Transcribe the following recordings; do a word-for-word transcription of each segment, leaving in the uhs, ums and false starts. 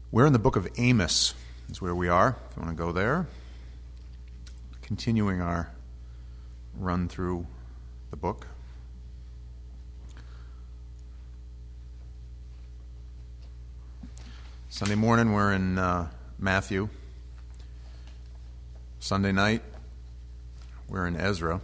We're in the book of Amos, is where we are, if you want to go there. Continuing our run through the book. Sunday morning we're in uh, Matthew. Sunday night we're in Ezra.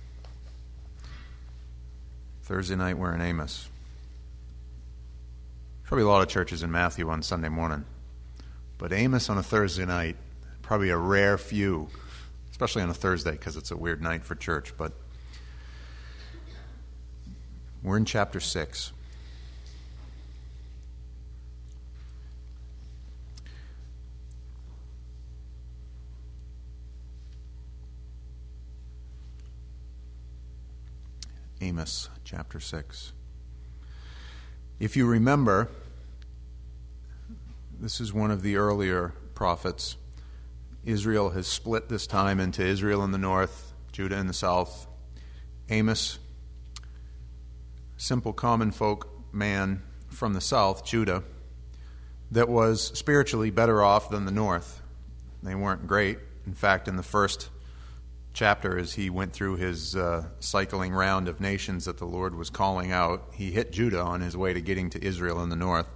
Thursday night we're in Amos. Probably a lot of churches in Matthew on Sunday morning. But Amos on a Thursday night, probably a rare few, especially on a Thursday because it's a weird night for church. But we're in chapter six. Amos chapter six. If you remember, this is one of the earlier prophets. Israel has split this time into Israel in the north, Judah in the south. Amos, simple common folk man from the south, Judah, that was spiritually better off than the north. They weren't great. In fact, in the first chapter, as he went through his uh, cycling round of nations that the Lord was calling out, he hit Judah on his way to getting to Israel in the north.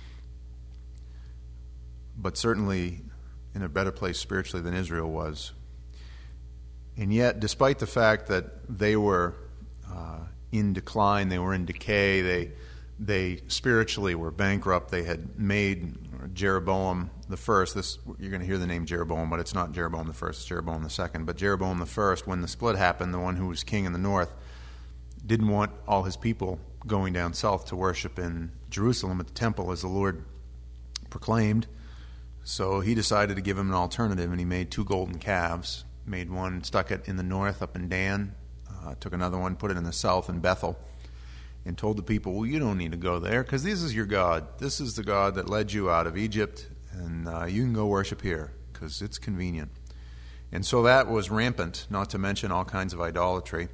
But certainly in a better place spiritually than Israel was. And yet, despite the fact that they were uh, in decline, they were in decay, they they spiritually were bankrupt, they had made Jeroboam the first, this, you're going to hear the name Jeroboam, but it's not Jeroboam the first, it's Jeroboam the second, but Jeroboam the first, when the split happened, the one who was king in the north, didn't want all his people going down south to worship in Jerusalem at the temple as the Lord proclaimed. So he decided to give him an alternative, and he made two golden calves. Made one, stuck it in the north up in Dan, uh, took another one, put it in the south in Bethel, and told the people, well, you don't need to go there, because this is your God. This is the God that led you out of Egypt, and uh, you can go worship here, because it's convenient. And so that was rampant, not to mention all kinds of idolatry.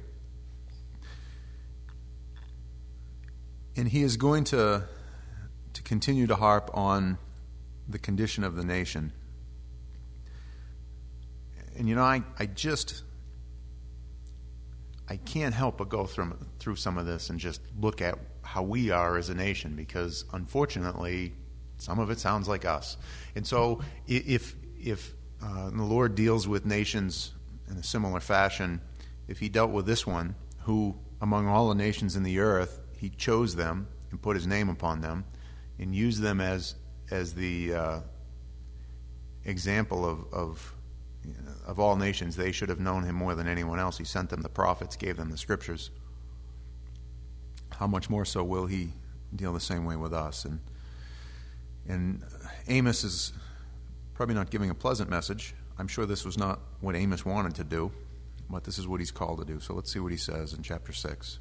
And he is going to, to continue to harp on the condition of the nation. And you know, I, I just, I can't help but go through, through some of this and just look at how we are as a nation, because unfortunately, some of it sounds like us. And so if, if uh, the Lord deals with nations in a similar fashion, if he dealt with this one, who among all the nations in the earth, he chose them and put his name upon them and used them as as the uh, example of of, you know, of all nations. They should have known him more than anyone else. He sent them the prophets, gave them the scriptures. How much more so will he deal the same way with us? And and Amos is probably not giving a pleasant message. I'm sure this was not what Amos wanted to do, but this is what he's called to do. So let's see what he says in chapter six.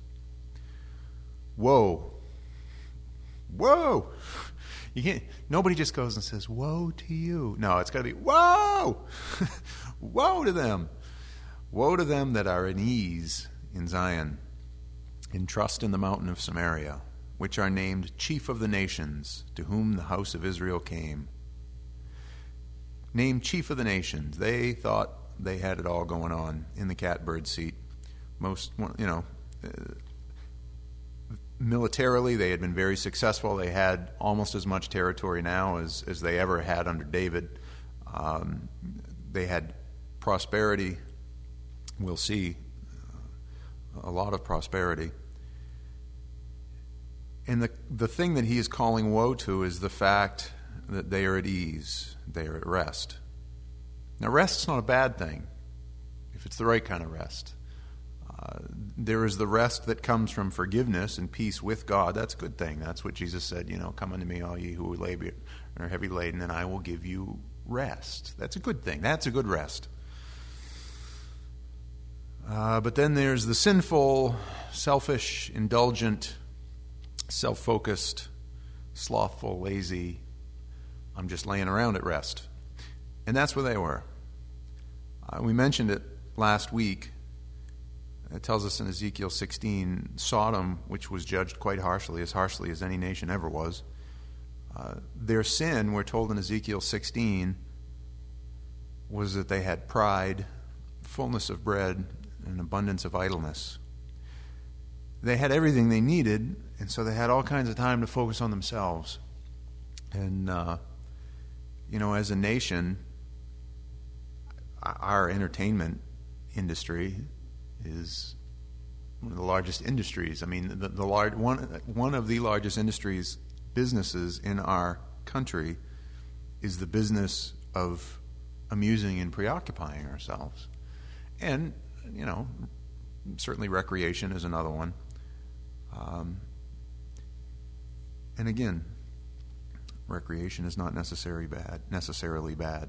Woe! Whoa! You can't, nobody just goes and says, woe to you. No, it's got to be, whoa! Woe to them! Woe to them that are in ease in Zion, in trust in the mountain of Samaria, which are named chief of the nations, to whom the house of Israel came. Named chief of the nations. They thought they had it all going on in the catbird seat. Most, you know, uh, militarily, they had been very successful. They had almost as much territory now as, as they ever had under David. Um, they had prosperity. We'll see a lot of prosperity. And the, the thing that he is calling woe to is the fact that they are at ease. They are at rest. Now, rest is not a bad thing if it's the right kind of rest. Uh, there is the rest that comes from forgiveness and peace with God. That's a good thing. That's what Jesus said, you know, come unto me, all ye who are heavy laden, and I will give you rest. That's a good thing. That's a good rest. Uh, but then there's the sinful, selfish, indulgent, self-focused, slothful, lazy, I'm just laying around at rest. And that's where they were. Uh, we mentioned it last week. It tells us in Ezekiel sixteen, Sodom, which was judged quite harshly, as harshly as any nation ever was, Uh, their sin, we're told in Ezekiel sixteen, was that they had pride, fullness of bread, and abundance of idleness. They had everything they needed, and so they had all kinds of time to focus on themselves. And, uh, you know, as a nation, our entertainment industry is one of the largest industries. I mean, the, the large one one of the largest industries, businesses in our country, is the business of amusing and preoccupying ourselves. And, you know, certainly recreation is another one. Um, and again, recreation is not necessarily bad, necessarily bad.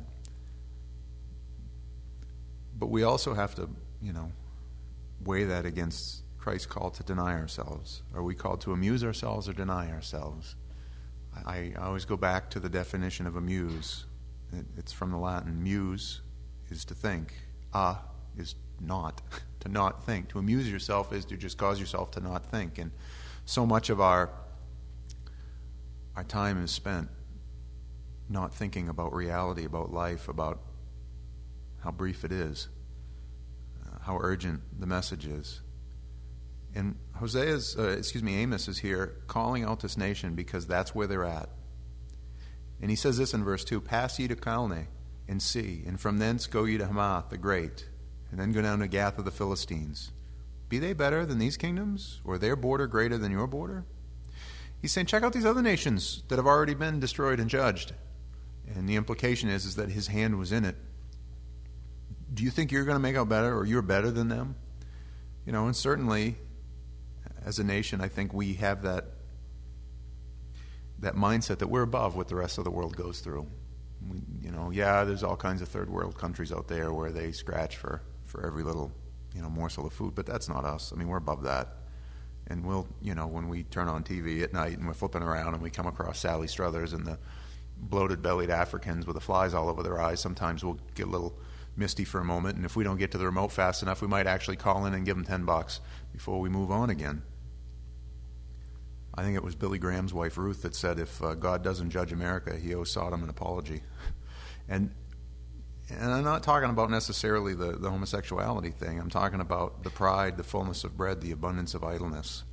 But we also have to, you know, weigh that against Christ's call to deny ourselves. Are we called to amuse ourselves or deny ourselves? I, I always go back to the definition of amuse. It, it's from the Latin. Muse is to think. A is not, to not think. To amuse yourself is to just cause yourself to not think. And so much of our our time is spent not thinking about reality, about life, about how brief it is, uh, how urgent the message is. And Hosea's, uh, excuse me, Amos is here calling out this nation because that's where they're at. And he says this in verse two, "Pass ye to Calne and see, and from thence go ye to Hamath the great, and then go down to Gath of the Philistines. Be they better than these kingdoms, or their border greater than your border?" He's saying, check out these other nations that have already been destroyed and judged. And the implication is, is that his hand was in it. Do you think you're going to make out better, or you're better than them? You know, and certainly, as a nation, I think we have that that mindset that we're above what the rest of the world goes through. We, you know, yeah, there's all kinds of third world countries out there where they scratch for, for every little, you know, morsel of food, but that's not us. I mean, we're above that. And we'll, you know, when we turn on T V at night and we're flipping around and we come across Sally Struthers and the bloated-bellied Africans with the flies all over their eyes, sometimes we'll get a little misty for a moment, and if we don't get to the remote fast enough, we might actually call in and give them ten bucks before we move on again. I think it was Billy Graham's wife, Ruth, that said, if uh, God doesn't judge America, he owes Sodom an apology. and and I'm not talking about necessarily the, the homosexuality thing. I'm talking about the pride, the fullness of bread, the abundance of idleness.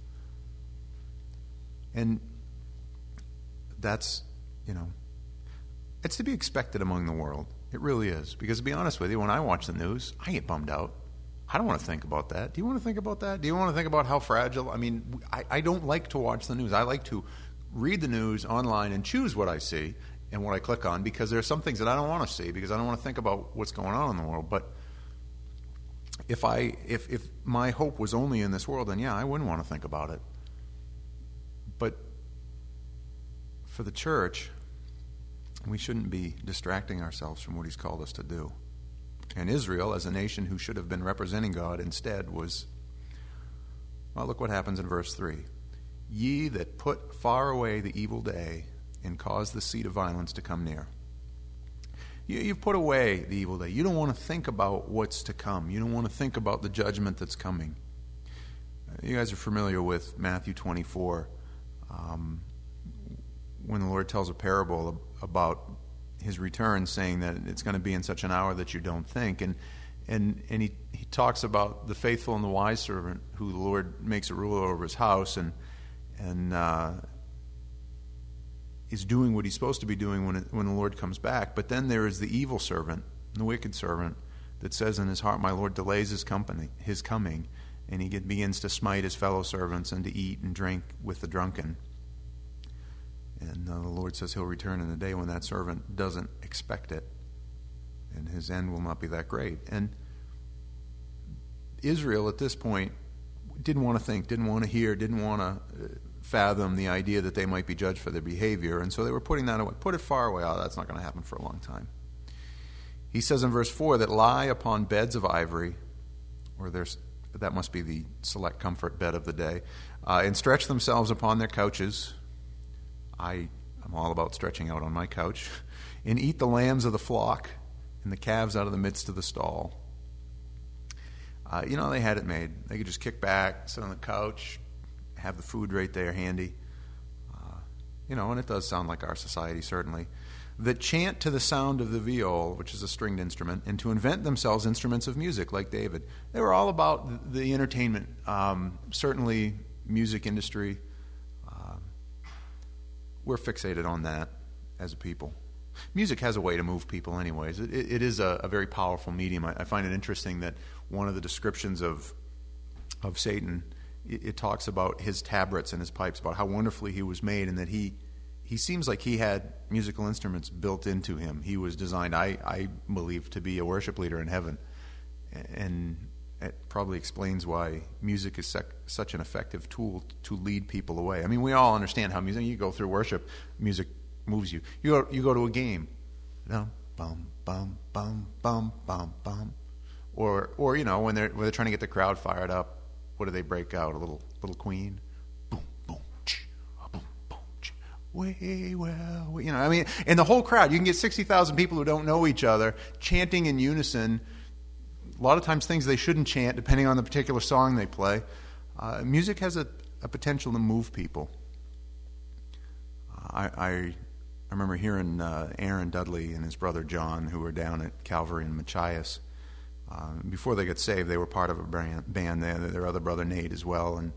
And that's, you know, it's to be expected among the world. It really is. Because to be honest with you, when I watch the news, I get bummed out. I don't want to think about that. Do you want to think about that? Do you want to think about how fragile? I mean, I, I don't like to watch the news. I like to read the news online and choose what I see and what I click on, because there are some things that I don't want to see because I don't want to think about what's going on in the world. But if I if if my hope was only in this world, then yeah, I wouldn't want to think about it. But for the church, we shouldn't be distracting ourselves from what he's called us to do. And Israel, as a nation who should have been representing God, instead was, well, look what happens in verse three. Ye that put far away the evil day and cause the seat of violence to come near. You, you've put away the evil day. You don't want to think about what's to come. You don't want to think about the judgment that's coming. Uh, you guys are familiar with Matthew twenty-four, um, when the Lord tells a parable about his return, saying that it's going to be in such an hour that you don't think. And and and he, he talks about the faithful and the wise servant who the Lord makes a ruler over his house and and uh, is doing what he's supposed to be doing when it, when the Lord comes back. But then there is the evil servant, the wicked servant, that says in his heart, my Lord delays his company, his coming, and he get, begins to smite his fellow servants and to eat and drink with the drunken. And uh, the Lord says he'll return in a day when that servant doesn't expect it, and his end will not be that great. And Israel at this point didn't want to think, didn't want to hear, didn't want to fathom the idea that they might be judged for their behavior, and so they were putting that away. Put it far away. Oh, that's not going to happen for a long time. He says in verse four that lie upon beds of ivory, or there's that must be the select comfort bed of the day, uh, and stretch themselves upon their couches. I am all about stretching out on my couch. And eat the lambs of the flock and the calves out of the midst of the stall. Uh, you know, they had it made. They could just kick back, sit on the couch, have the food right there handy. Uh, you know, and it does sound like our society, certainly, that chant to the sound of the viol, which is a stringed instrument, and to invent themselves instruments of music like David. They were all about the entertainment, um, certainly music industry. Um, we're fixated on that as a people. Music has a way to move people anyways. It, it is a, a very powerful medium. I, I find it interesting that one of the descriptions of of Satan, it, it talks about his tabrets and his pipes, about how wonderfully he was made, and that he he seems like he had musical instruments built into him. He was designed, I, I believe, to be a worship leader in heaven. And it probably explains why music is sec- such an effective tool to lead people away. I mean, we all understand how music, you go through worship, music moves you. You go, you go to a game, you know, bum, bum, bum, bum, bum, bum. Or, or you know, when they're, when they're trying to get the crowd fired up, what do they break out? A little, little Queen? Way well, you know, I mean, and the whole crowd, you can get sixty thousand people who don't know each other chanting in unison, a lot of times things they shouldn't chant depending on the particular song they play. Uh, music has a, a potential to move people. I, I, I remember hearing uh, Aaron Dudley and his brother John, who were down at Calvary in Machias. Uh, before they got saved, they were part of a band, band there, their other brother Nate as well, and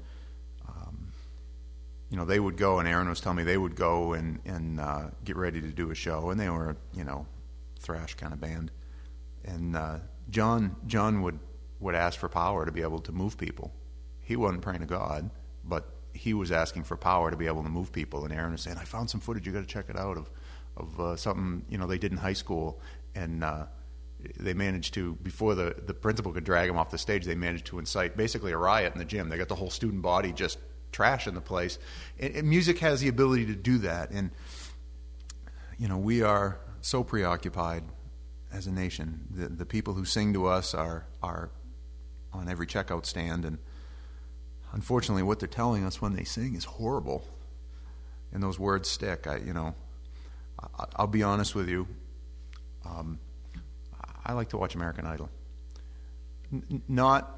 you know, they would go, and Aaron was telling me they would go and, and uh, get ready to do a show, and they were, you know, thrash kind of band. And uh, John John would, would ask for power to be able to move people. He wasn't praying to God, but he was asking for power to be able to move people. And Aaron was saying, I found some footage, you got to check it out, of, of uh, something, you know, they did in high school. And uh, they managed to, before the, the principal could drag him off the stage, they managed to incite basically a riot in the gym. They got the whole student body just trash in the place. And, and music has the ability to do that. And, you know, we are so preoccupied as a nation. The, the people who sing to us are, are on every checkout stand. And unfortunately, what they're telling us when they sing is horrible. And those words stick. I, you know, I, I'll be honest with you. Um, I like to watch American Idol. N- not...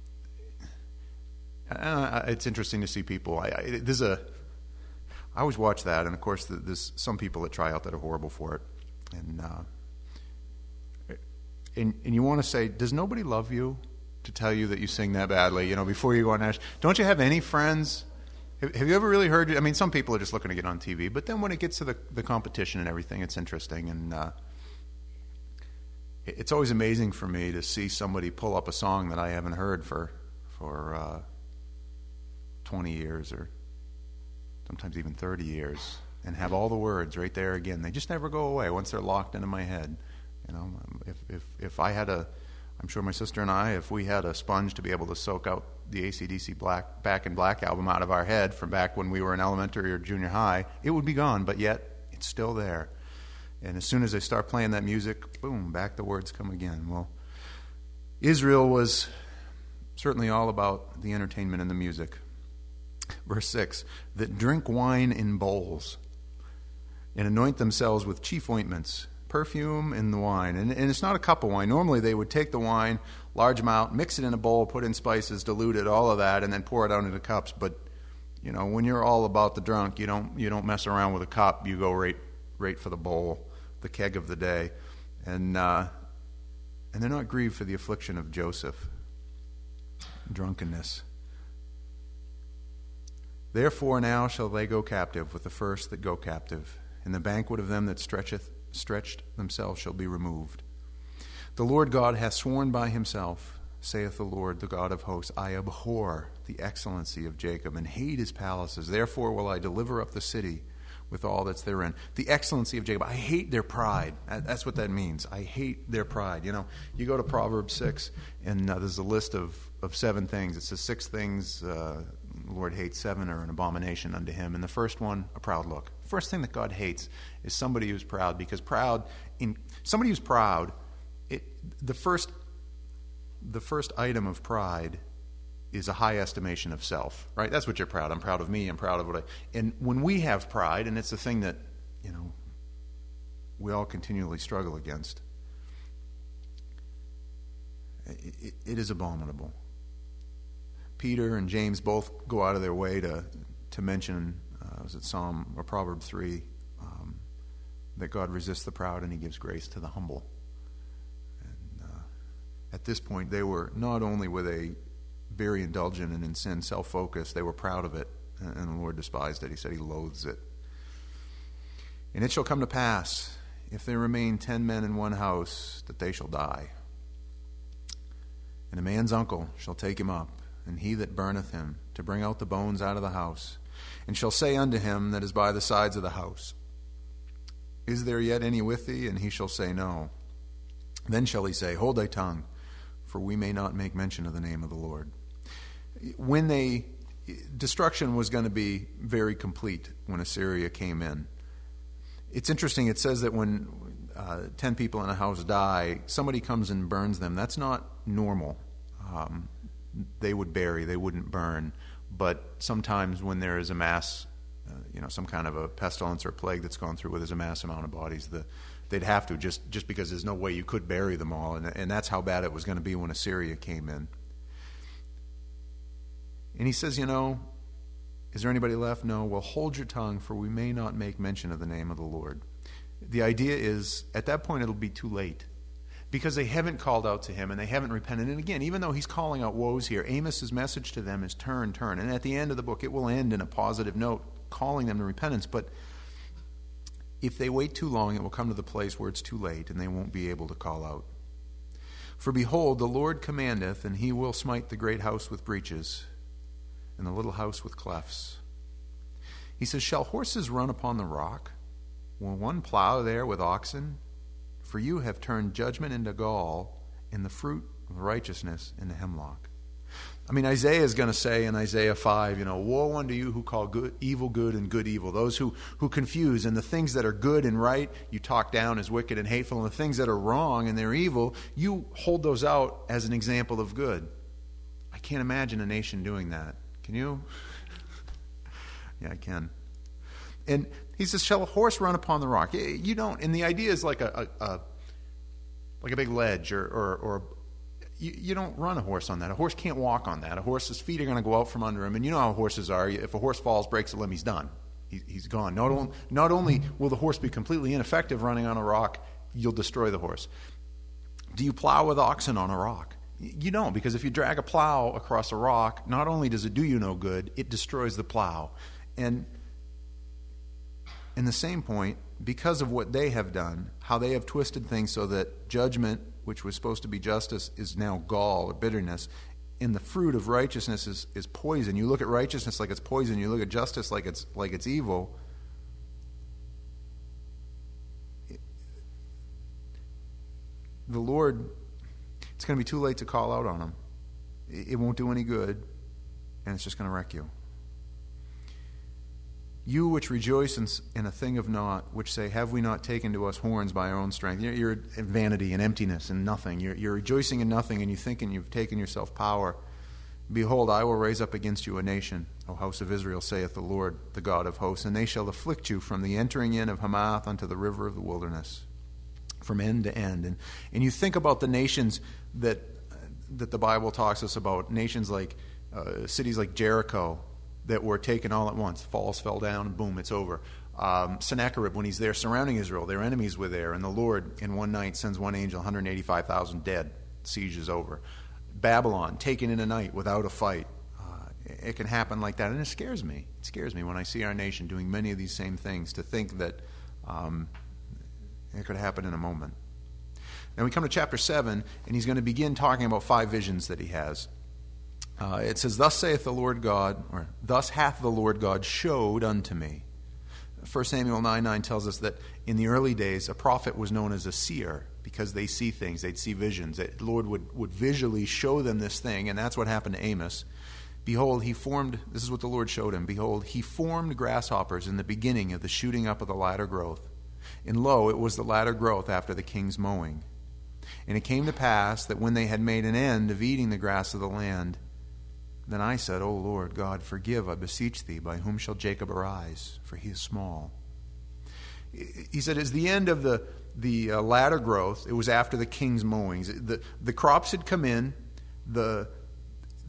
Uh, it's interesting to see people. I, I, there's a, I always watch that, and of course, the, there's some people that try out that are horrible for it, and uh, and, and you want to say, does nobody love you to tell you that you sing that badly? You know, before you go on national, don't you have any friends? Have, have you ever really heard? I mean, some people are just looking to get on T V, but then when it gets to the the competition and everything, it's interesting, and uh, it, it's always amazing for me to see somebody pull up a song that I haven't heard for for. Uh, twenty years or sometimes even thirty years, and have all the words right there again. They just never go away once they're locked into my head. You know, if if if I had a, I'm sure my sister and I, if we had a sponge to be able to soak out the A C D C Black Back in Black album out of our head from back when we were in elementary or junior high, it would be gone, but yet it's still there. And as soon as they start playing that music, boom, back the words come again. Well, Israel was certainly all about the entertainment and the music. Verse six, that drink wine in bowls and anoint themselves with chief ointments, perfume in the wine. And, and it's not a cup of wine. Normally they would take the wine, large amount, mix it in a bowl, put in spices, dilute it, all of that, and then pour it out into cups. But, you know, when you're all about the drunk, you don't you don't mess around with a cup. You go right, right for the bowl, the keg of the day. And, uh, and they're not grieved for the affliction of Joseph, drunkenness. Therefore now shall they go captive with the first that go captive, and the banquet of them that stretcheth stretched themselves shall be removed. The Lord God hath sworn by himself, saith the Lord, the God of hosts, I abhor the excellency of Jacob, and hate his palaces. Therefore will I deliver up the city with all that's therein. The excellency of Jacob. I hate their pride. That's what that means. I hate their pride. You know, you go to Proverbs six, and uh, there's a list of, of seven things. It says six things uh, the Lord hates, seven are an abomination unto him. And the first one, a proud look. First thing that God hates is somebody who's proud, because proud, in somebody who's proud, it, the first the first item of pride is a high estimation of self, right? That's what you're proud. I'm proud of me. I'm proud of what I... And when we have pride, and it's the thing that, you know, we all continually struggle against, it, it, it is abominable. Peter and James both go out of their way to to mention uh, uh, was it Psalm or Proverb three, um, that God resists the proud and he gives grace to the humble. And uh, at this point, they were not only were they very indulgent and in sin, self-focused, they were proud of it, and the Lord despised it. He said he loathes it. And it shall come to pass, if there remain ten men in one house, that they shall die. And a man's uncle shall take him up, and he that burneth him, to bring out the bones out of the house, and shall say unto him that is by the sides of the house, Is there yet any with thee? And he shall say, No. Then shall he say, Hold thy tongue, for we may not make mention of the name of the Lord. When they, destruction was going to be very complete when Assyria came in. It's interesting, it says that when uh, ten people in a house die, somebody comes and burns them. That's not normal. Um, they would bury, they wouldn't burn. But sometimes when there is a mass, uh, you know, some kind of a pestilence or plague that's gone through where there's a mass amount of bodies, the, they'd have to, just, just because there's no way you could bury them all. And, and that's how bad it was going to be when Assyria came in. And he says, you know, is there anybody left? No. Well, hold your tongue, for we may not make mention of the name of the Lord. The idea is, at that point, it'll be too late. Because they haven't called out to him and they haven't repented. And again, even though he's calling out woes here, Amos's message to them is turn, turn. And at the end of the book, it will end in a positive note, calling them to repentance. But if they wait too long, it will come to the place where it's too late and they won't be able to call out. For behold, the Lord commandeth, and he will smite the great house with breaches, and the little house with clefts. He says, Shall horses run upon the rock? Will one plow there with oxen? For you have turned judgment into gall, and the fruit of righteousness into hemlock. I mean, Isaiah is going to say in Isaiah five, you know, woe unto you who call good, evil good and good evil. Those who, who confuse, and the things that are good and right, you talk down as wicked and hateful, and the things that are wrong and they're evil, you hold those out as an example of good. I can't imagine a nation doing that. Can you? Yeah, I can. And he says, shall a horse run upon the rock? You don't. And the idea is like a, a, a like a big ledge, or, or, or you, you don't run a horse on that. A horse can't walk on that. A horse's feet are going to go out from under him. And you know how horses are. If a horse falls, breaks a limb, he's done. He, he's gone. Not, on, not only will the horse be completely ineffective running on a rock, you'll destroy the horse. Do you plow with oxen on a rock? You don't, because if you drag a plow across a rock, not only does it do you no good, it destroys the plow. And in the same point, because of what they have done, how they have twisted things so that judgment, which was supposed to be justice, is now gall or bitterness, and the fruit of righteousness is, is poison. You look at righteousness like it's poison, you look at justice like it's like it's evil. The Lord, it's going to be too late to call out on him. It won't do any good, and it's just going to wreck you. You which rejoice in, in a thing of naught, which say, have we not taken to us horns by our own strength? You're, you're in vanity and emptiness and nothing. You're, you're rejoicing in nothing, and you thinking you've taken yourself power. Behold, I will raise up against you a nation, O house of Israel, saith the Lord, the God of hosts, and they shall afflict you from the entering in of Hamath unto the river of the wilderness, from end to end. And, and you think about the nations that, that the Bible talks us about, nations like, uh, cities like Jericho, that were taken all at once. Falls fell down, and boom, it's over. Um, Sennacherib, when he's there surrounding Israel, their enemies were there, and the Lord in one night sends one angel, one hundred eighty-five thousand dead. Siege is over. Babylon, taken in a night without a fight. Uh, it can happen like that, and it scares me. It scares me when I see our nation doing many of these same things, to think that um, it could happen in a moment. Now we come to chapter seven, and he's going to begin talking about five visions that he has. Uh, it says, thus saith the Lord God, or thus hath the Lord God showed unto me. First Samuel nine nine tells us that in the early days, a prophet was known as a seer, because they see things, they'd see visions. The Lord would, would visually show them this thing, and that's what happened to Amos. Behold, he formed, this is what the Lord showed him, behold, he formed grasshoppers in the beginning of the shooting up of the latter growth. And lo, it was the latter growth after the king's mowing. And it came to pass that when they had made an end of eating the grass of the land, then I said, O Lord God, forgive, I beseech thee, by whom shall Jacob arise? For he is small. He said, as the end of the, the uh, latter growth, it was after the king's mowings. The, the crops had come in, the,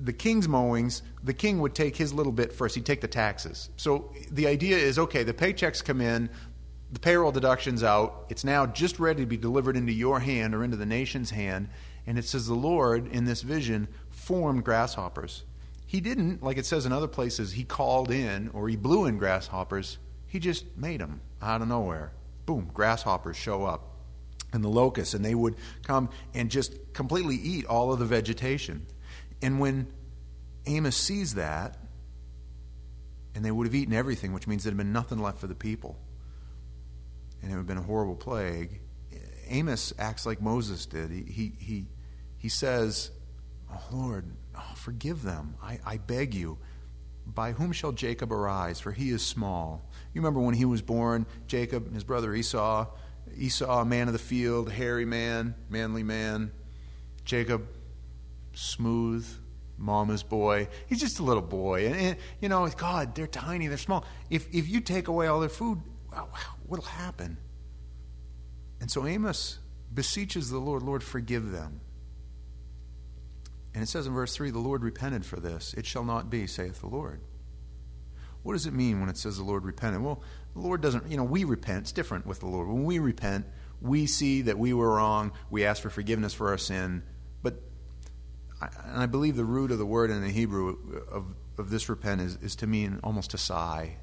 the king's mowings, the king would take his little bit first. He'd take the taxes. So the idea is, okay, the paychecks come in, the payroll deduction's out. It's now just ready to be delivered into your hand or into the nation's hand. And it says the Lord, in this vision, formed grasshoppers. He didn't, like it says in other places, he called in or he blew in grasshoppers. He just made them out of nowhere. Boom, grasshoppers show up. And the locusts, and they would come and just completely eat all of the vegetation. And when Amos sees that, and they would have eaten everything, which means there had been nothing left for the people, and it would have been a horrible plague, Amos acts like Moses did. He he he, he says, "Oh Lord, oh, forgive them. I, I beg you. By whom shall Jacob arise? For he is small." You remember when he was born, Jacob and his brother Esau, Esau, a man of the field, hairy man, manly man. Jacob, smooth, mama's boy. He's just a little boy. And, and you know, God, they're tiny, they're small. If if you take away all their food, wow, what'll happen? And so Amos beseeches the Lord, Lord, forgive them. And it says in verse three, the Lord repented for this. It shall not be, saith the Lord. What does it mean when it says the Lord repented? Well, the Lord doesn't, you know, we repent. It's different with the Lord. When we repent, we see that we were wrong. We ask for forgiveness for our sin. But, I, and I believe the root of the word in the Hebrew of, of this repent is, is to mean almost a sigh.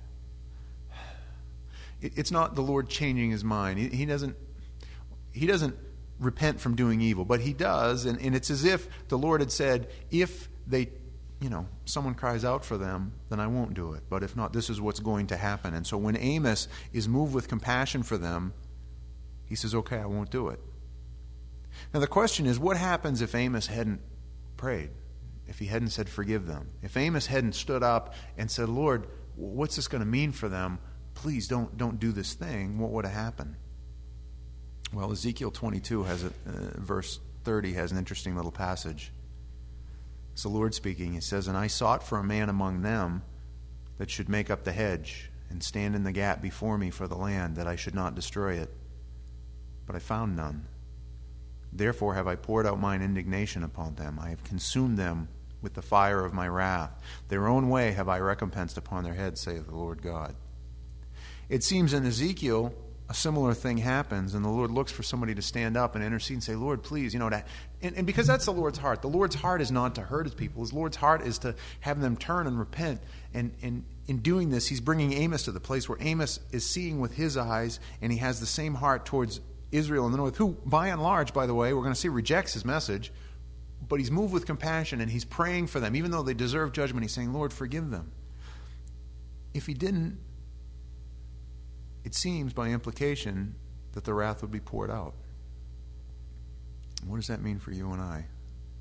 It, it's not the Lord changing his mind. He, he doesn't, he doesn't repent from doing evil, but he does, and, and it's as if the Lord had said, if they, you know, someone cries out for them, then I won't do it. But if not, this is what's going to happen. And so when Amos is moved with compassion for them, he says, okay, I won't do it. Now the question is, what happens if Amos hadn't prayed? If he hadn't said, forgive them? If Amos hadn't stood up and said, Lord, what's this going to mean for them? Please don't, don't do this thing. What would have happened? Well, Ezekiel twenty-two has a, uh, verse thirty has an interesting little passage. It's the Lord speaking. He says, and I sought for a man among them that should make up the hedge and stand in the gap before me for the land, that I should not destroy it. But I found none. Therefore have I poured out mine indignation upon them. I have consumed them with the fire of my wrath. Their own way have I recompensed upon their heads, saith the Lord God. It seems in Ezekiel a similar thing happens, and the Lord looks for somebody to stand up and intercede and say, Lord, please, you know, that, and, and because that's the Lord's heart. The Lord's heart is not to hurt his people. His Lord's heart is to have them turn and repent. And, and in doing this, he's bringing Amos to the place where Amos is seeing with his eyes, and he has the same heart towards Israel in the north, who, by and large, by the way, we're going to see rejects his message, but he's moved with compassion, and he's praying for them. Even though they deserve judgment, he's saying, Lord, forgive them. If he didn't, it seems by implication that the wrath would be poured out. What does that mean for you and I?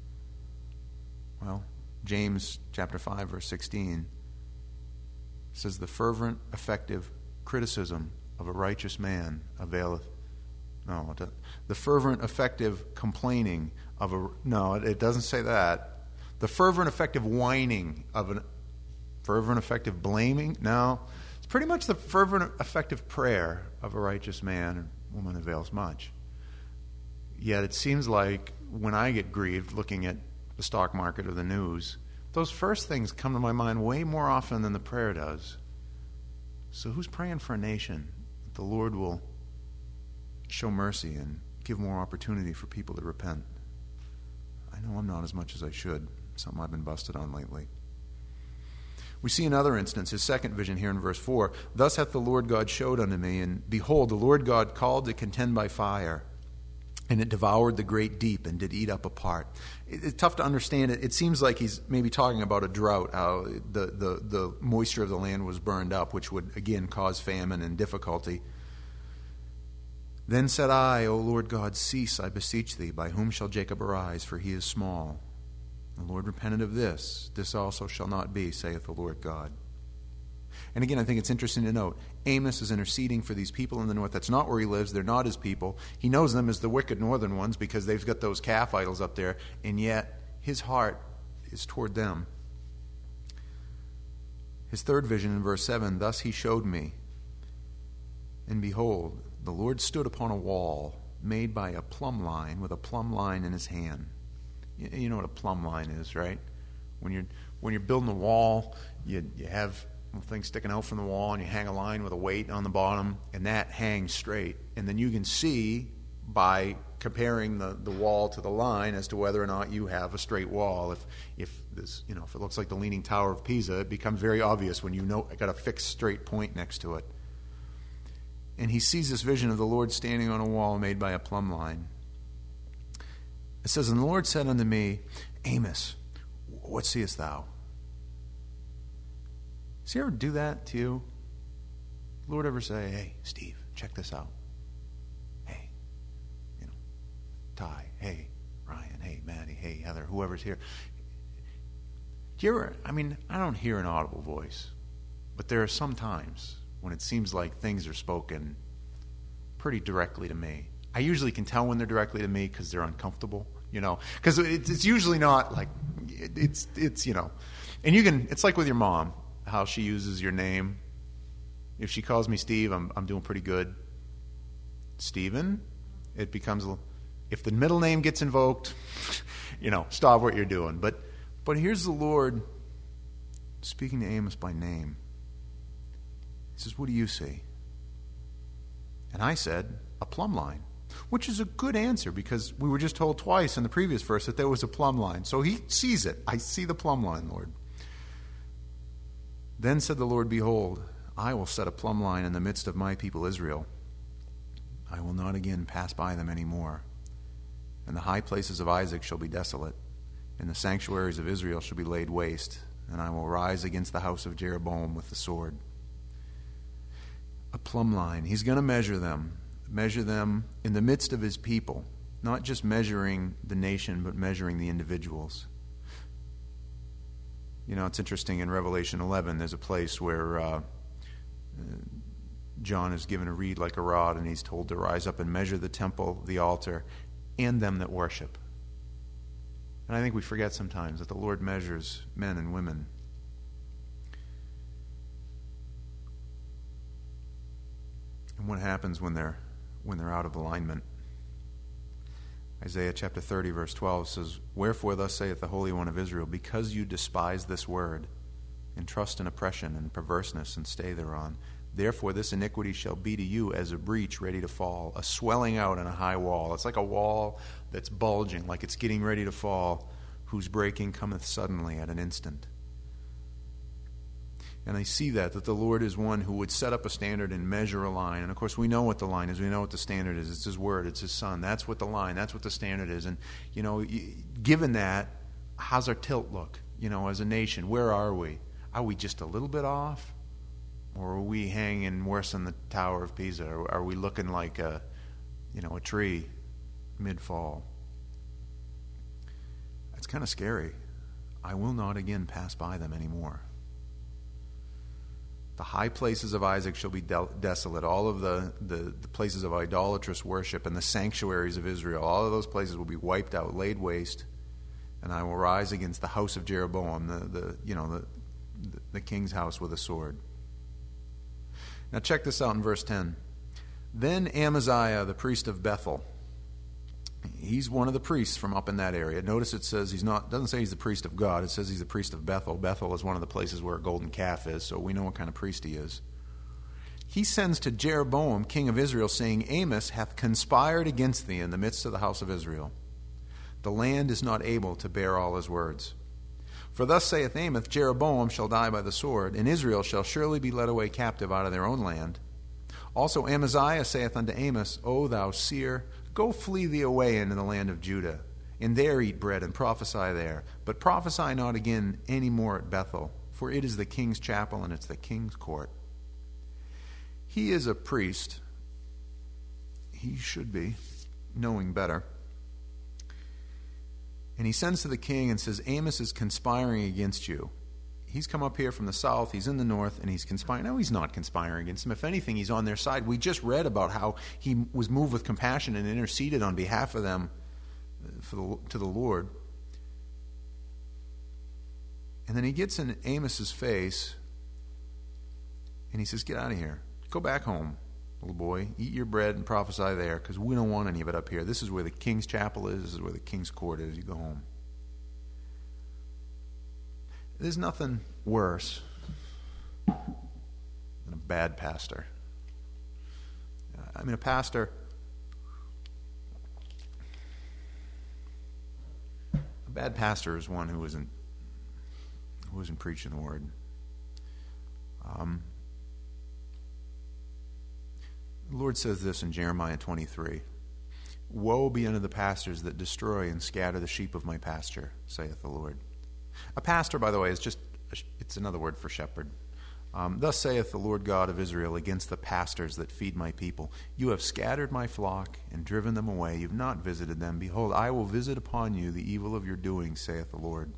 Well, James chapter five, verse sixteen says, the fervent, effective criticism of a righteous man availeth. No, the fervent, effective complaining of a... No, it doesn't say that. The fervent, effective whining of an... Fervent, effective blaming? No. Pretty much the fervent, effective prayer of a righteous man and woman avails much. Yet it seems like when I get grieved looking at the stock market or the news, those first things come to my mind way more often than the prayer does. So who's praying for a nation that the Lord will show mercy and give more opportunity for people to repent? I know I'm not as much as I should. Something I've been busted on lately. We see another instance, his second vision here in verse four. Thus hath the Lord God showed unto me, and behold, the Lord God called to contend by fire, and it devoured the great deep, and did eat up a part. It, it's tough to understand it. It seems like he's maybe talking about a drought, how the, the, the moisture of the land was burned up, which would, again, cause famine and difficulty. Then said I, O Lord God, cease, I beseech thee. By whom shall Jacob arise? For he is small. The Lord repented of this. This also shall not be, saith the Lord God. And again, I think it's interesting to note, Amos is interceding for these people in the north. That's not where he lives. They're not his people. He knows them as the wicked northern ones because they've got those calf idols up there, and yet his heart is toward them. His third vision in verse seven, thus he showed me, and behold, the Lord stood upon a wall made by a plumb line, with a plumb line in his hand. You know what a plumb line is, right? When you're when you're building a wall, you you have things sticking out from the wall, and you hang a line with a weight on the bottom, and that hangs straight. And then you can see by comparing the, the wall to the line as to whether or not you have a straight wall. If if this you know if it looks like the Leaning Tower of Pisa, it becomes very obvious when you know it got a fixed straight point next to it. And he sees this vision of the Lord standing on a wall made by a plumb line. It says, "And the Lord said unto me, Amos, what seest thou?" Does he ever do that to you? The Lord ever say, "Hey, Steve, check this out. Hey, you know, Ty, hey, Ryan, hey, Maddie, hey, Heather, whoever's here." Do you ever, I mean, I don't hear an audible voice, but there are some times when it seems like things are spoken pretty directly to me. I usually can tell when they're directly to me because they're uncomfortable, you know, because it's, it's usually not like, it, it's, it's, you know, and you can, it's like with your mom, how she uses your name. If she calls me Steve, I'm I'm doing pretty good. Stephen, it becomes, a, if the middle name gets invoked, you know, stop what you're doing. But but here's the Lord speaking to Amos by name. He says, "What do you see?" And I said, "A plumb line," which is a good answer because we were just told twice in the previous verse that there was a plumb line. So he sees it. I see the plumb line, Lord. Then said the Lord, "Behold, I will set a plumb line in the midst of my people Israel. I will not again pass by them any more. And the high places of Isaac shall be desolate, and the sanctuaries of Israel shall be laid waste, and I will rise against the house of Jeroboam with the sword." A plumb line. He's going to measure them, measure them in the midst of his people, not just measuring the nation, but measuring the individuals. You know, it's interesting in Revelation eleven, there's a place where uh, John is given a reed like a rod, and he's told to rise up and measure the temple, the altar, and them that worship. And I think we forget sometimes that the Lord measures men and women. And what happens when they're when they're out of alignment? Isaiah chapter thirty, verse twelve says, "Wherefore thus saith the Holy One of Israel, because you despise this word, and trust in oppression and perverseness, and stay thereon, therefore this iniquity shall be to you as a breach ready to fall, a swelling out in a high wall." It's like a wall that's bulging, like it's getting ready to fall, whose breaking cometh suddenly at an instant. And I see that, that the Lord is one who would set up a standard and measure a line. And of course, we know what the line is. We know what the standard is. It's His Word. It's His Son. That's what the line, that's what the standard is. And, you know, given that, how's our tilt look? You know, as a nation, where are we? Are we just a little bit off? Or are we hanging worse than the Tower of Pisa? Or are we looking like a, you know, a tree mid-fall? That's kind of scary. I will not again pass by them anymore. The high places of Isaac shall be del- desolate. All of the, the, the places of idolatrous worship and the sanctuaries of Israel, all of those places will be wiped out, laid waste. And I will rise against the house of Jeroboam, the, the you know the, the the king's house, with a sword. Now check this out in verse ten. Then Amaziah, the priest of Bethel, he's one of the priests from up in that area. Notice it says he's not, doesn't say he's the priest of God. It says he's the priest of Bethel. Bethel is one of the places where a golden calf is, so we know what kind of priest he is. He sends to Jeroboam, king of Israel, saying, "Amos hath conspired against thee in the midst of the house of Israel. The land is not able to bear all his words. For thus saith Amos, Jeroboam shall die by the sword, and Israel shall surely be led away captive out of their own land. Also Amaziah saith unto Amos, O thou seer, go flee thee away into the land of Judah, and there eat bread and prophesy there. But prophesy not again any more at Bethel, for it is the king's chapel and it's the king's court." He is a priest. He should be, knowing better. And he sends to the king and says, Amos is conspiring against you. He's come up here from the south, he's in the north, and he's conspiring. No, he's not conspiring against them. If anything, he's on their side. We just read about how he was moved with compassion and interceded on behalf of them for the, to the Lord. And then he gets in Amos's face, and he says, get out of here. Go back home, little boy. Eat your bread and prophesy there, because we don't want any of it up here. This is where the king's chapel is. This is where the king's court is. You go home. And then he gets in Amos's face, and he says, get out of here. Go back home, little boy. Eat your bread and prophesy there, because we don't want any of it up here. This is where the king's chapel is. This is where the king's court is. You go home. Given that, There's nothing worse than a bad pastor. I mean, a pastor, a bad pastor is one who isn't who isn't preaching the word. Um, the Lord says this in Jeremiah twenty-three. Woe be unto the pastors that destroy and scatter the sheep of my pasture, saith the Lord. A pastor, by the way, is just, it's another word for shepherd. Um, Thus saith the Lord God of Israel against the pastors that feed my people. You have scattered my flock and driven them away. You've not visited them. Behold, I will visit upon you the evil of your doing, saith the Lord.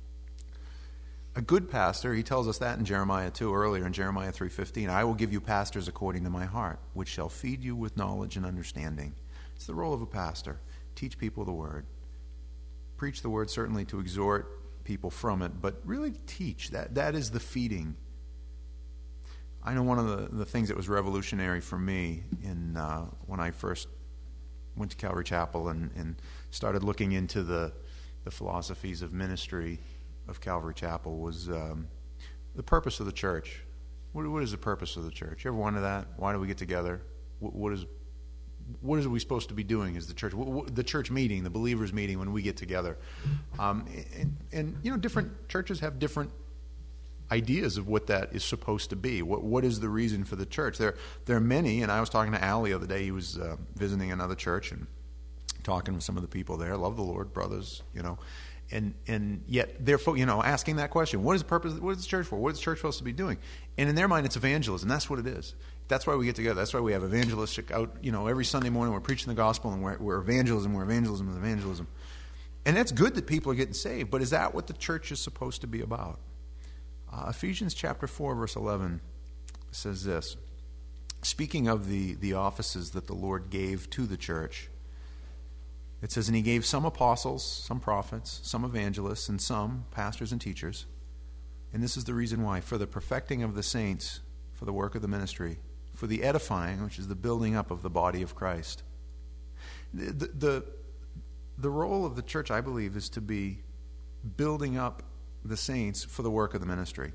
A good pastor, he tells us that in Jeremiah two, earlier in Jeremiah three fifteen, I will give you pastors according to my heart, which shall feed you with knowledge and understanding. It's the role of a pastor. Teach people the word. Preach the word, certainly to exhort people from it, but really teach. That that is the feeding. I know one of the, the things that was revolutionary for me in uh, when I first went to Calvary Chapel and, and started looking into the, the philosophies of ministry of Calvary Chapel was um, the purpose of the church. What, what is the purpose of the church? You ever wonder that? Why do we get together? What, what is what is we supposed to be doing as the church? What, what, the church meeting, the believers meeting when we get together. Um, and, and, you know, different churches have different ideas of what that is supposed to be. What What is the reason for the church? There, there are many, and I was talking to Al the other day. He was uh, visiting another church and talking with some of the people there. Love the Lord, brothers, you know. And and yet they're, you know, asking that question: what is the purpose? What is the church for? What is the church supposed to be doing? And in their mind, it's evangelism. That's what it is. That's why we get together. That's why we have evangelists out. You know, every Sunday morning we're preaching the gospel, and we're, we're evangelism. We're evangelism. We're evangelism. And that's good that people are getting saved. But is that what the church is supposed to be about? Uh, Ephesians chapter four, verse eleven says this: speaking of the the offices that the Lord gave to the church. It says, and he gave some apostles, some prophets, some evangelists, and some pastors and teachers. And this is the reason why: for the perfecting of the saints, for the work of the ministry, for the edifying, which is the building up of the body of Christ. The, the, the, the role of the church, I believe, is to be building up the saints for the work of the ministry.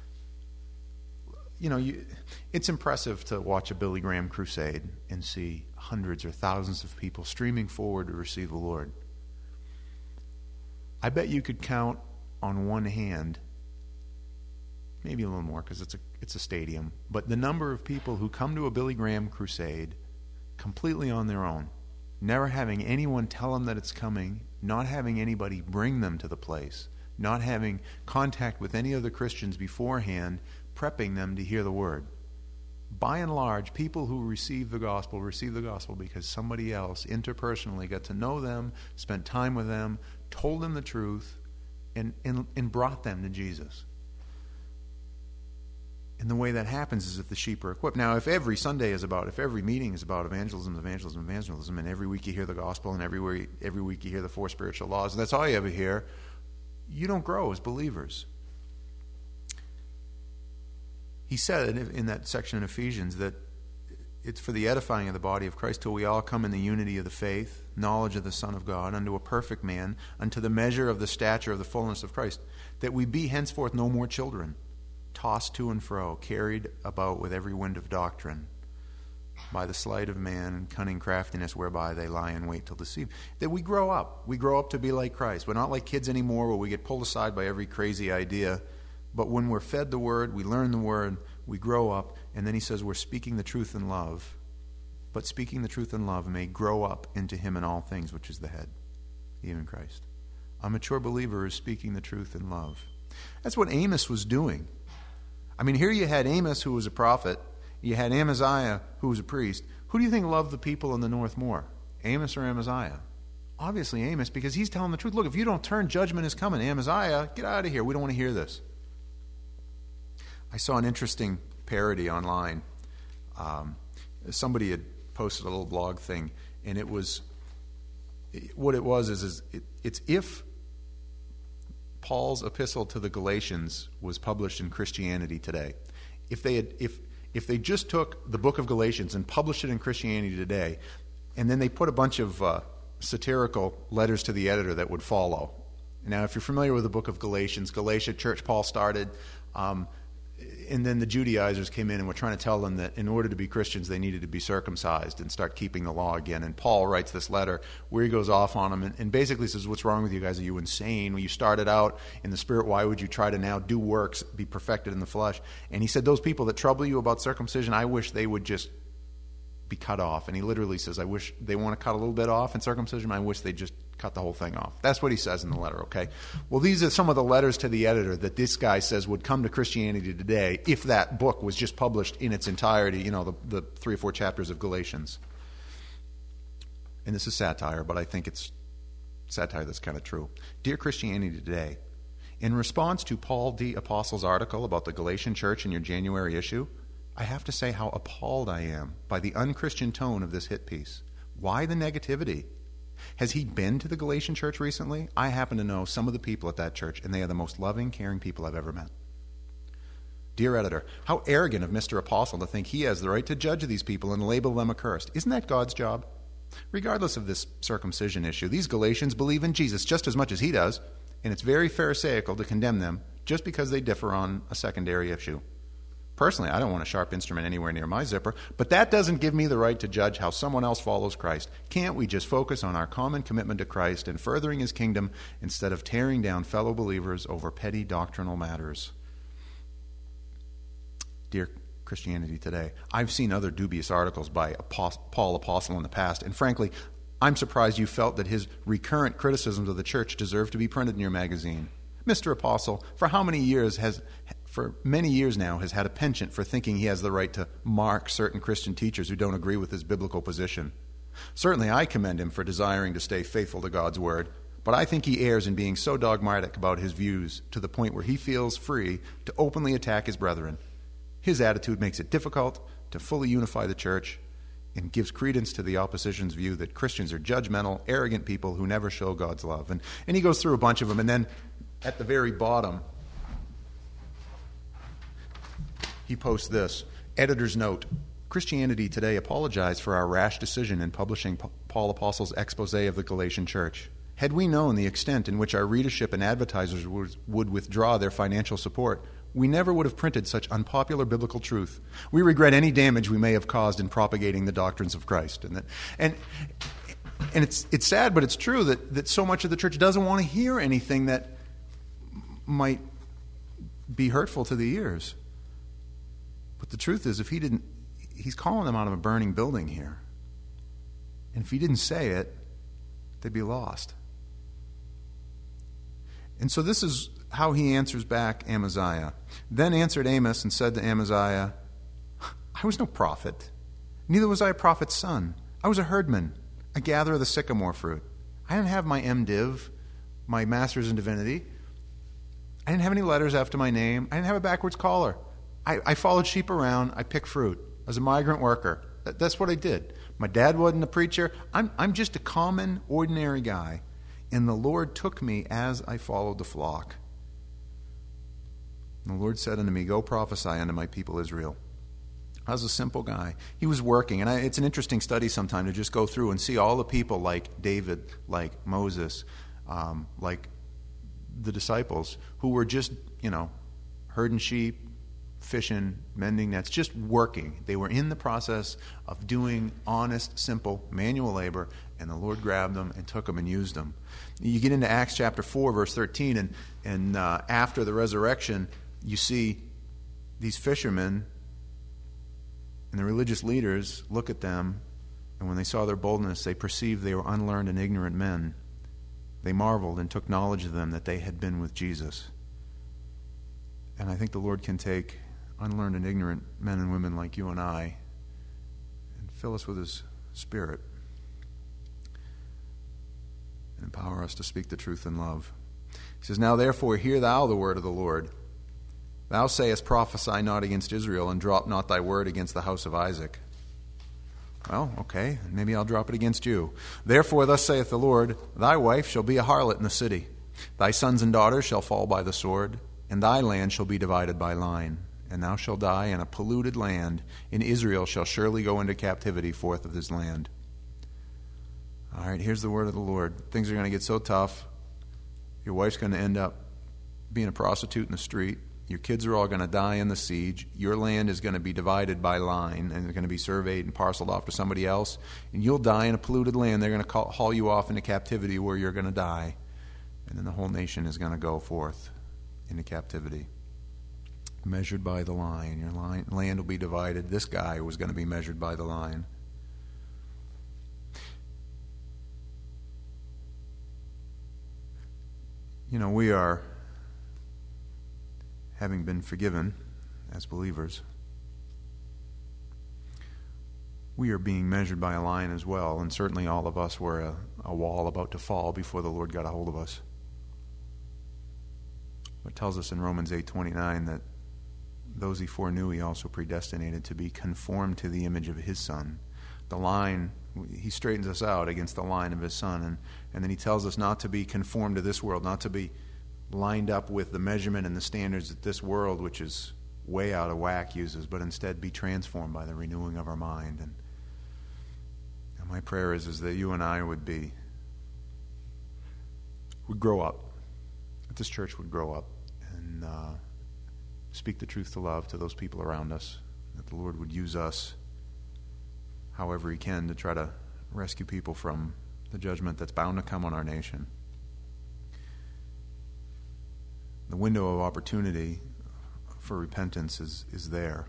You know, you, it's impressive to watch a Billy Graham crusade and see hundreds or thousands of people streaming forward to receive the Lord. I bet you could count on one hand, maybe a little more because it's a it's a stadium, but the number of people who come to a Billy Graham crusade completely on their own, never having anyone tell them that it's coming, not having anybody bring them to the place, not having contact with any other Christians beforehand, prepping them to hear the word. By and large, people who receive the gospel receive the gospel because somebody else interpersonally got to know them, spent time with them, told them the truth, and, and, and brought them to Jesus. And the way that happens is if the sheep are equipped. Now, if every Sunday is about, if every meeting is about evangelism, evangelism, evangelism, and every week you hear the gospel, and every week, every week you hear the four spiritual laws, and that's all you ever hear, you don't grow as believers. He said in that section in Ephesians that it's for the edifying of the body of Christ till we all come in the unity of the faith, knowledge of the Son of God, unto a perfect man, unto the measure of the stature of the fullness of Christ, that we be henceforth no more children, tossed to and fro, carried about with every wind of doctrine, by the sleight of man and cunning craftiness whereby they lie in wait till deceive. That we grow up. We grow up to be like Christ. We're not like kids anymore where we get pulled aside by every crazy idea. But when we're fed the word, we learn the word, we grow up, and then he says we're speaking the truth in love. But speaking the truth in love may grow up into him in all things, which is the head, even Christ. A mature believer is speaking the truth in love. That's what Amos was doing. I mean, here you had Amos, who was a prophet. You had Amaziah, who was a priest. Who do you think loved the people in the north more, Amos or Amaziah? Obviously Amos, because he's telling the truth. Look, if you don't turn, judgment is coming. Amaziah, get out of here. We don't want to hear this. I saw an interesting parody online. Um, somebody had posted a little blog thing, and it was, what it was is, is it, it's if Paul's epistle to the Galatians was published in Christianity today. If they had, if if they just took the book of Galatians and published it in Christianity today, and then they put a bunch of uh, satirical letters to the editor that would follow, Now, if you're familiar with the book of Galatians, Galatia church Paul started, um, and then the Judaizers came in and were trying to tell them that in order to be Christians, they needed to be circumcised and start keeping the law again. And Paul writes this letter where he goes off on them and, and basically says, what's wrong with you guys? Are you insane? When you started out in the Spirit, why would you try to now do works, be perfected in the flesh? And he said, those people that trouble you about circumcision, I wish they would just be cut off. And he literally says, I wish they want to cut a little bit off in circumcision. I wish they just cut the whole thing off. That's what he says in the letter, okay? Well, these are some of the letters to the editor that this guy says would come to Christianity today if that book was just published in its entirety, you know, the, the three or four chapters of Galatians. And this is satire, but I think it's satire that's kind of true. Dear Christianity Today, in response to Paul D. Apostle's article about the Galatian church in your January issue, I have to say how appalled I am by the unchristian tone of this hit piece. Why the negativity? Has he been to the Galatian church recently? I happen to know some of the people at that church, and they are the most loving, caring people I've ever met. Dear editor, how arrogant of Mister Apostle to think he has the right to judge these people and label them accursed. Isn't that God's job? Regardless of this circumcision issue, these Galatians believe in Jesus just as much as he does, and it's very pharisaical to condemn them just because they differ on a secondary issue. Personally, I don't want a sharp instrument anywhere near my zipper, but that doesn't give me the right to judge how someone else follows Christ. Can't we just focus on our common commitment to Christ and furthering his kingdom instead of tearing down fellow believers over petty doctrinal matters? Dear Christianity Today, I've seen other dubious articles by Paul Apostle in the past, and frankly, I'm surprised you felt that his recurrent criticisms of the church deserve to be printed in your magazine. Mister Apostle, for how many years has... for many years now, has had a penchant for thinking he has the right to mark certain Christian teachers who don't agree with his biblical position. Certainly I commend him for desiring to stay faithful to God's word, but I think he errs in being so dogmatic about his views to the point where he feels free to openly attack his brethren. His attitude makes it difficult to fully unify the church and gives credence to the opposition's view that Christians are judgmental, arrogant people who never show God's love. And, and he goes through a bunch of them, and then at the very bottom, he posts this, editor's note, Christianity Today apologized for our rash decision in publishing Paul Apostle's expose of the Galatian church. Had we known the extent in which our readership and advertisers would, would withdraw their financial support, we never would have printed such unpopular biblical truth. We regret any damage we may have caused in propagating the doctrines of Christ. And that, and and it's it's sad, but it's true that, that so much of the church doesn't want to hear anything that might be hurtful to the ears. But the truth is, if he didn't, he's calling them out of a burning building here. And if he didn't say it, they'd be lost. And so this is how he answers back Amaziah. Then answered Amos and said to Amaziah, I was no prophet, neither was I a prophet's son. I was a herdman, a gatherer of the sycamore fruit. I didn't have my MDiv, my master's in divinity. I didn't have any letters after my name. I didn't have a backwards collar. I, I followed sheep around. I picked fruit. I was a migrant worker. That, that's what I did. My dad wasn't a preacher. I'm, I'm just a common, ordinary guy. And the Lord took me as I followed the flock. And the Lord said unto me, go prophesy unto my people Israel. I was a simple guy. He was working. And I, it's an interesting study sometime to just go through and see all the people like David, like Moses, um, like the disciples, who were just, you know, herding sheep, fishing, mending nets, just working. They were in the process of doing honest, simple, manual labor, and the Lord grabbed them and took them and used them. You get into Acts chapter four, verse thirteen, and, and uh, after the resurrection, you see these fishermen and the religious leaders look at them, and when they saw their boldness, they perceived they were unlearned and ignorant men. They marveled and took knowledge of them that they had been with Jesus. And I think the Lord can take unlearned and ignorant men and women like you and I and fill us with his Spirit and empower us to speak the truth in love. He says, now therefore hear thou the word of the Lord. Thou sayest, prophesy not against Israel, and drop not thy word against the house of Isaac. Well, okay, maybe I'll drop it against you. Therefore thus saith the Lord, thy wife shall be a harlot in the city. Thy sons and daughters shall fall by the sword, and thy land shall be divided by line. And thou shalt die in a polluted land, and Israel shall surely go into captivity forth of his land. All right, here's the word of the Lord. Things are going to get so tough. Your wife's going to end up being a prostitute in the street. Your kids are all going to die in the siege. Your land is going to be divided by line, and it's going to be surveyed and parceled off to somebody else. And you'll die in a polluted land. They're going to call, haul you off into captivity where you're going to die. And then the whole nation is going to go forth into captivity, measured by the line. Your line, land will be divided. This guy was going to be measured by the line. You know, we are, having been forgiven as believers, we are being measured by a line as well. And certainly all of us were a, a wall about to fall before the Lord got a hold of us. It tells us in Romans eight twenty-nine that those he foreknew he also predestinated to be conformed to the image of his Son. The line, he straightens us out against the line of his Son. And, and then he tells us not to be conformed to this world, not to be lined up with the measurement and the standards that this world, which is way out of whack, uses, but instead be transformed by the renewing of our mind. And, and my prayer is, is that you and I would be, would grow up, that this church would grow up and uh, speak the truth to love to those people around us, that the Lord would use us however he can to try to rescue people from the judgment that's bound to come on our nation. The window of opportunity for repentance is, is there.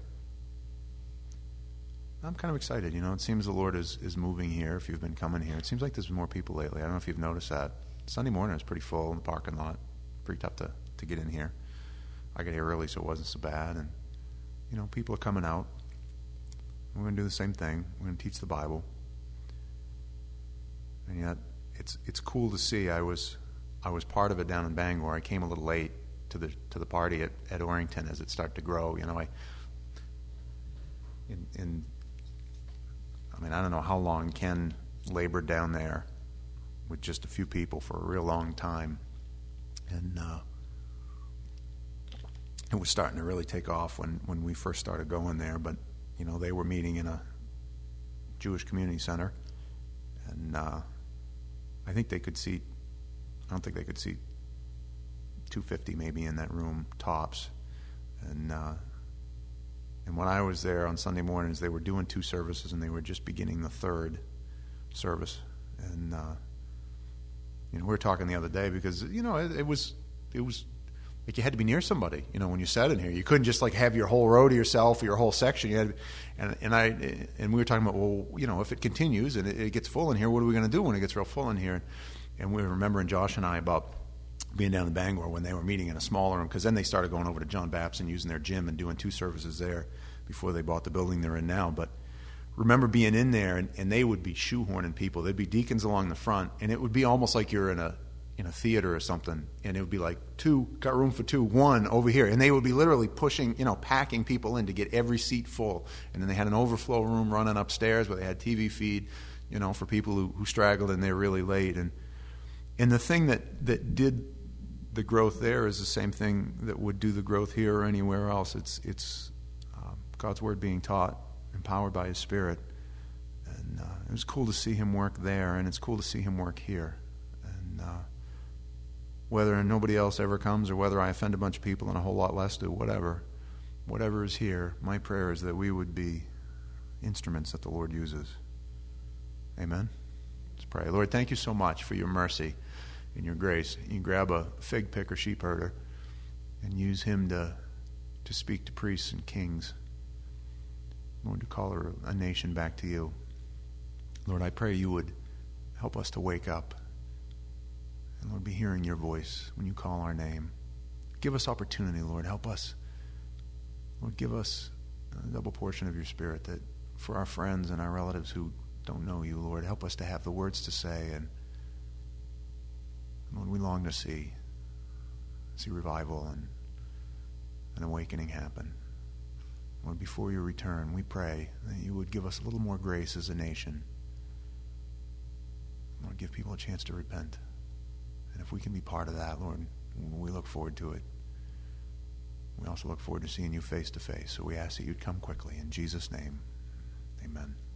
I'm kind of excited, you know. It seems the Lord is, is moving here if you've been coming here. It seems like there's more people lately. I don't know if you've noticed that. Sunday morning is pretty full in the parking lot. Pretty tough to, to get in here. I got here early, so it wasn't so bad. And, you know, people are coming out. We're going to do the same thing. We're going to teach the Bible. And yet, it's it's cool to see. I was I was part of it down in Bangor. I came a little late to the to the party at, at Orrington as it started to grow. You know, I in, in I mean, I don't know how long Ken labored down there with just a few people for a real long time, and uh, it was starting to really take off when when we first started going there. But you know, they were meeting in a Jewish community center, and uh, I think they could seat. I don't think they could seat two hundred fifty maybe in that room tops. And uh, and when I was there on Sunday mornings, they were doing two services, and they were just beginning the third service. And uh, you know, we were talking the other day because you know it, it was it was. Like you had to be near somebody, you know, when you sat in here. You couldn't just like have your whole row to yourself or your whole section. You had, to, and and I and we were talking about, well, you know, if it continues and it, it gets full in here, what are we going to do when it gets real full in here? And we were remembering Josh and I about being down in Bangor when they were meeting in a smaller room, because then they started going over to John Baptist and using their gym and doing two services there before they bought the building they're in now. But remember being in there, and, and they would be shoehorning people. There'd be deacons along the front, and it would be almost like you're in a in a theater or something, and it would be like, two, got room for two, one over here. And they would be literally pushing, you know, packing people in to get every seat full. And then they had an overflow room running upstairs where they had T V feed, you know, for people who, who straggled and they're really late. And and the thing that, that did the growth there is the same thing that would do the growth here or anywhere else. It's, it's um, God's Word being taught, empowered by His Spirit. And uh, it was cool to see Him work there, and it's cool to see Him work here. And uh, whether nobody else ever comes or whether I offend a bunch of people and a whole lot less do, whatever, whatever is here, my prayer is that we would be instruments that the Lord uses. Amen? Let's pray. Lord, thank you so much for your mercy and your grace. You grab a fig picker sheep herder and use him to, to speak to priests and kings. Lord, to call a nation back to you. Lord, I pray you would help us to wake up. And Lord, be hearing your voice when you call our name. Give us opportunity, Lord. Help us. Lord, give us a double portion of your Spirit, that for our friends and our relatives who don't know you, Lord, help us to have the words to say. And Lord, we long to see, see revival and an awakening happen. Lord, before you return, we pray that you would give us a little more grace as a nation. Lord, give people a chance to repent. And if we can be part of that, Lord, we look forward to it. We also look forward to seeing you face to face. So we ask that you'd come quickly. In Jesus' name, amen.